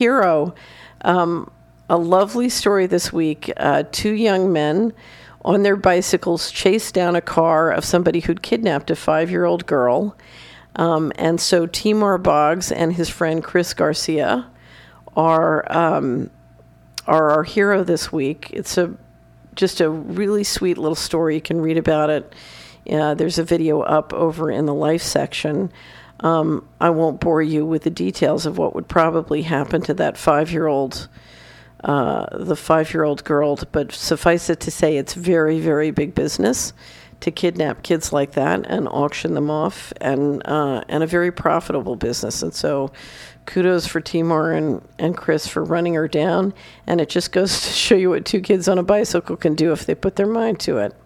Hero, a lovely story this week. Two young men on their bicycles chased down a car of somebody who'd kidnapped a 5-year-old girl. And so Timur Boggs and his friend Chris Garcia are our hero this week. It's just a really sweet little story. You can read about it. There's a video up over in the Life section. I won't bore you with the details of what would probably happen to that 5-year-old, the 5-year-old girl, but suffice it to say it's very, very big business to kidnap kids like that and auction them off, and a very profitable business. And so kudos for Timur and Chris for running her down, and it just goes to show you what two kids on a bicycle can do if they put their mind to it.